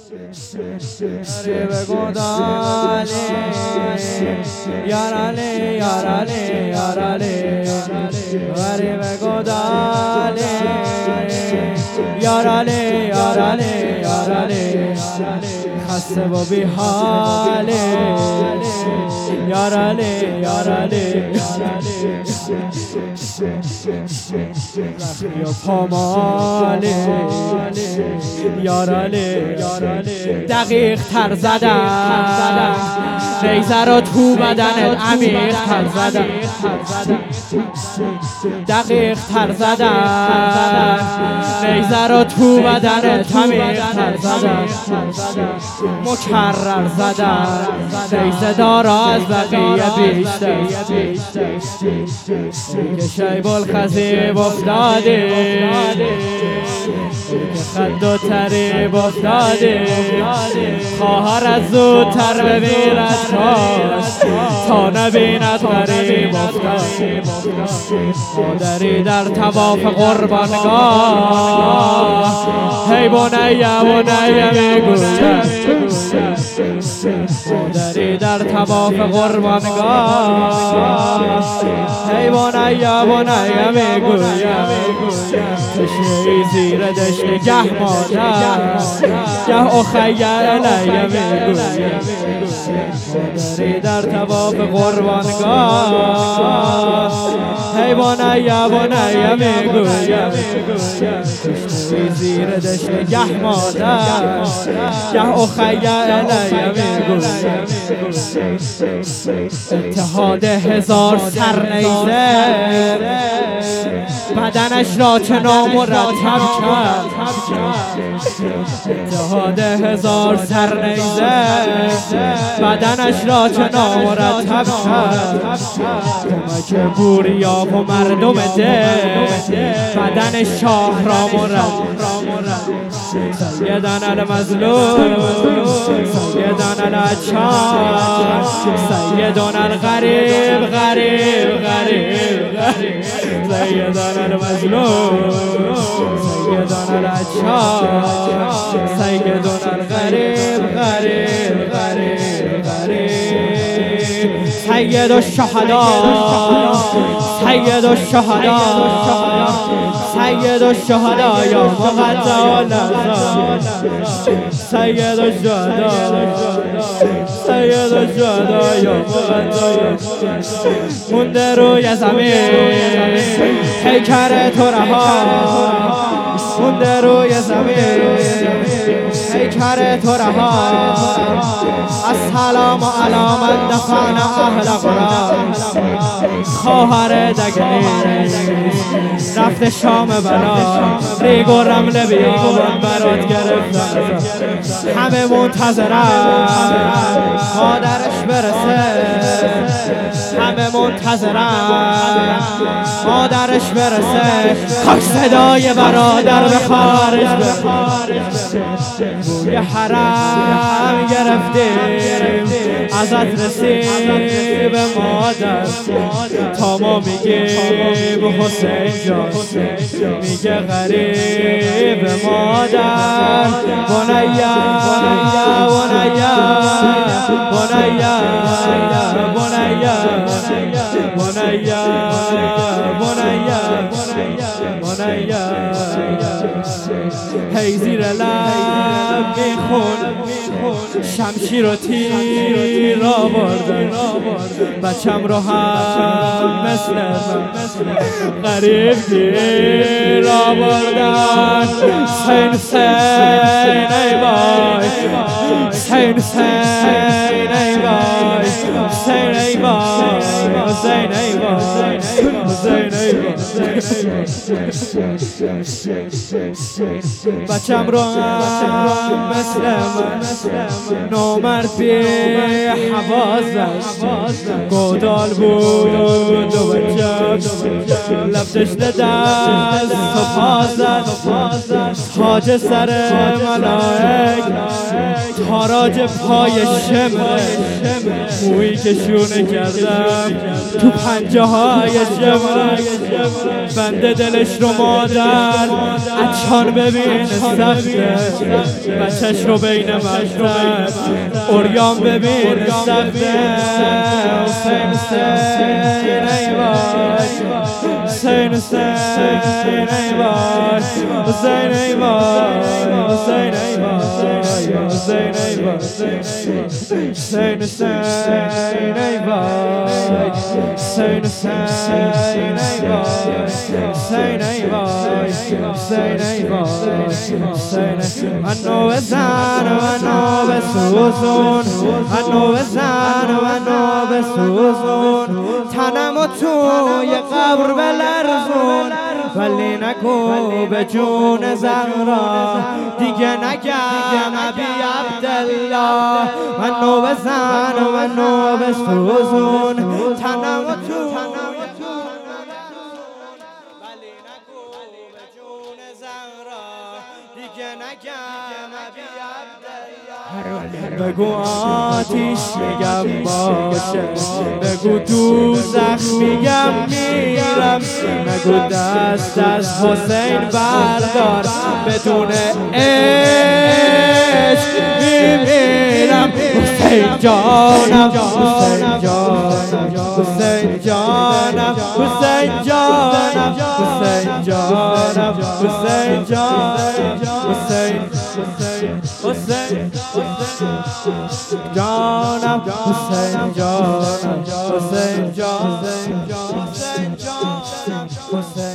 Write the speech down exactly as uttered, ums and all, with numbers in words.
بگودالی یارالی یارالی یارالی وری بگودالی یارالی یارالی یارالی خسته و بی حالی یارالی یارالی زخمی و پامالی یارالی دقیق تر زدم نیزه را تو بدنت عمیق تر زدم دقیق تر زدم نیزه را تو بدنت عمیق تر زدم مکرر زدم نیزه دارا از بقیه بیشتر که شیب الخزیب افتاده که خد و تریب افتاده خواهر از زودتر ببیند کاش تا نبیند غریب افتاده مادری در طواف قربانگاه هی بنیه بنیه میگوید مادری در طواف قربانگاه هی بنیه بنیه میگوید تشنه‌ای زیر دشت گه مادر گه اخی علیه میگوید مادری در طواف قربانگاه هی بنیه بنیه میگوید تشنه‌ای زیر دشت گه مادر گه اخی علیه میگوید اتحاد هزار سرنیزه بدنش را چه نامرتب کرد اتحاد هزار سرنیزه بدنش را چه نامرتب کرد کمک بوریا و مردم ده بدن شاه را مرتب سیدان المظلوم سیدان الاچار سیدان الغریب غریب غریب سیدان المظلوم سیدان الاچار سیدان الغریب غریب غریب غریب سید الشهداء سید الشهداء سید الشهداء یا مقدم النظام سید الشهداء سید الشهداء یا مقدم مونده روی زمین پیکر تو رها مونده روی زمین پیکر تو رها السلام علی من دفن اهل قرآن خواهر دگلی رفت شام بلا ریگ و رمل بیابان برات گرفتن همه منتظرن مادرش برسه همه منتظرن مادرش برسه کاش صدای برادر به خارج بره بوی حرم گرفتیم ازت رسیم مادر تا ما میگیم حسین جان میگه غریب مادر بنیا بنیا بنیا بنیا بنیا بنیا بنیا هی زیر لب میخون شمشیر و تیر آوردن بچم رو هم مثل من غریب گیر آوردن حسین حسین ای وای حسین حسین ای وای حسین ای وای حسین ای وای حسین ای وای بچم رو هم مثل من نامرد بی حوازش گودال بود و بچم لفتش لدست و پازد تاج سر ملائک تاراج پای شمره مویی که شونه کردم تو پنجه های شمره بنده دلش رو مادر اچان ببین سخته بچهش رو بین مکتب اوریان ببین سخته حسین حسین ای وای حسین حسین ای وای حسین ای وای حسین ای وای حسین ای وای حسین حسین ای وای حسین حسین ای وای حسین ای وای حسین ای وای حسین منو بزن منو بسوزون منو بزن منو بسوزون تنمو توی قبر بلرزون ولی نگو به جون زهرا دیگه نگم ابی عبدالله منو بزن منو بسوزون تنمو توی ولی نگو به جون زهرا دیگه نگم ابی عبدالله بگو آتیش میگم باشه بگو دوزخ میگم میرم بگو دست از حسین بردار بدون عشق میمیرم حسین جانم حسین جانم حسین جانم حسین جانم حسین جانم حسین جانم حسین حسین جانم حسین جانم حسین جانم حسین جانم حسین